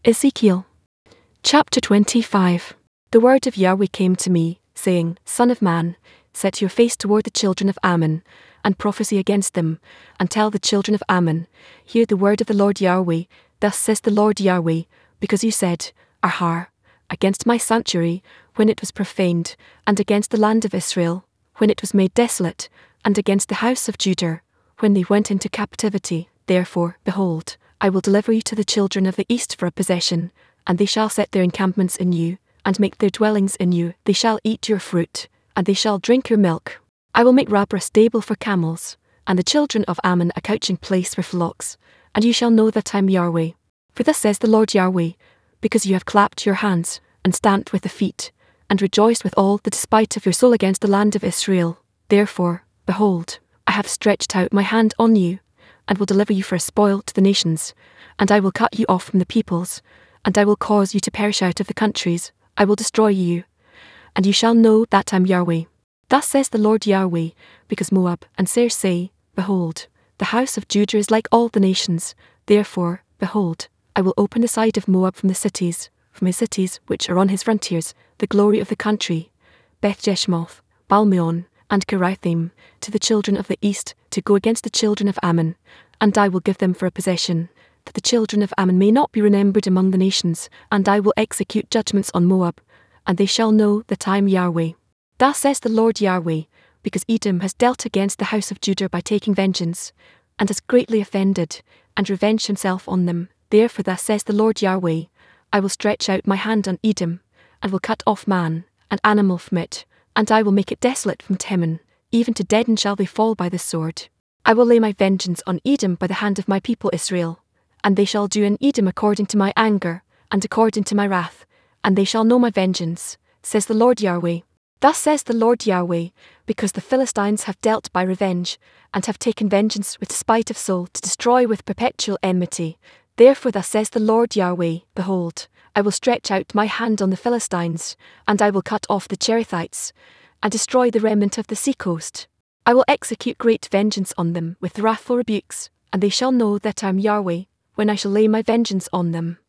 Ezekiel chapter 25. The word of Yahweh came to me, saying, Son of man, set your face toward the children of Ammon, and prophesy against them, and tell the children of Ammon, Hear the word of the Lord Yahweh, thus says the Lord Yahweh, because you said, Aha, against my sanctuary, when it was profaned, and against the land of Israel, when it was made desolate, and against the house of Judah, when they went into captivity. Therefore, behold, I will deliver you to the children of the east for a possession, and they shall set their encampments in you, and make their dwellings in you. They shall eat your fruit, and they shall drink your milk. I will make Rabbah a stable for camels, and the children of Ammon a couching place for flocks, and you shall know that I am Yahweh. For thus says the Lord Yahweh, because you have clapped your hands, and stamped with the feet, and rejoiced with all the despite of your soul against the land of Israel. Therefore, behold, I have stretched out my hand on you, and will deliver you for a spoil to the nations, and I will cut you off from the peoples, and I will cause you to perish out of the countries. I will destroy you, and you shall know that I am Yahweh. Thus says the Lord Yahweh, because Moab and Seir say, Behold, the house of Judah is like all the nations. Therefore, behold, I will open the side of Moab from his cities which are on his frontiers, the glory of the country, Beth-Jeshmoth, Balmeon, and Kiriathaim, to the children of the east, to go against the children of Ammon, and I will give them for a possession, that the children of Ammon may not be remembered among the nations, and I will execute judgments on Moab, and they shall know that I am Yahweh. Thus says the Lord Yahweh, because Edom has dealt against the house of Judah by taking vengeance, and has greatly offended, and revenged himself on them. Therefore thus says the Lord Yahweh, I will stretch out my hand on Edom, and will cut off man and animal from it, and I will make it desolate from Teman, even to Dedan shall they fall by the sword. I will lay my vengeance on Edom by the hand of my people Israel, and they shall do in Edom according to my anger, and according to my wrath, and they shall know my vengeance, says the Lord Yahweh. Thus says the Lord Yahweh, because the Philistines have dealt by revenge, and have taken vengeance with spite of soul to destroy with perpetual enmity. Therefore thus says the Lord Yahweh, Behold, I will stretch out my hand on the Philistines, and I will cut off the Cherethites, and destroy the remnant of the seacoast. I will execute great vengeance on them with wrathful rebukes, and they shall know that I am Yahweh, when I shall lay my vengeance on them.